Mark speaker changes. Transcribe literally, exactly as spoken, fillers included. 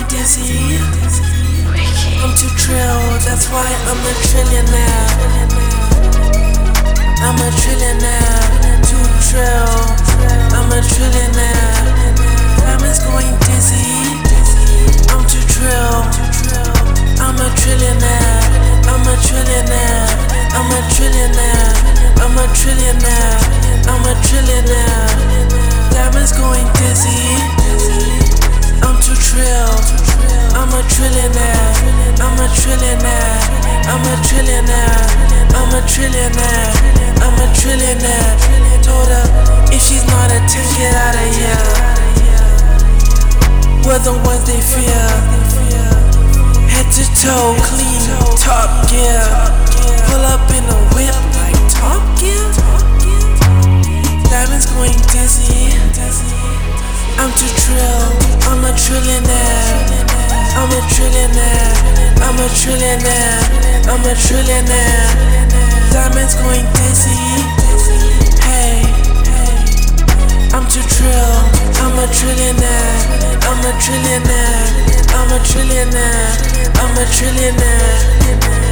Speaker 1: dizzy. I'm too trill, that's why I'm a trillionaire. I'm a trillionaire, too trill. I'm a trillionaire. Diamonds going dizzy. I'm too trill. I'm a trillionaire. I'm a trillionaire. I'm a trillionaire. I'm a trillionaire. I'm a trillionaire. Diamonds going dizzy. I'm too trill. I'm a trillionaire. I'm a trillionaire. I'm a trillionaire. I'm a trillionaire. I'm a trillionaire. Told her if she's not a ten, get out of here. We're the ones they fear. Head to toe, clean, top gear. Pull up in a whip like Top Gear. Diamonds going dizzy. I'm too trill. I'm a trillionaire. I'm a trillionaire. I'm a trillionaire. I'm a trillionaire. Diamonds going dizzy. Hey, I'm too trill. I'm a trillionaire. I'm a trillionaire. I'm a trillionaire. I'm a trillionaire.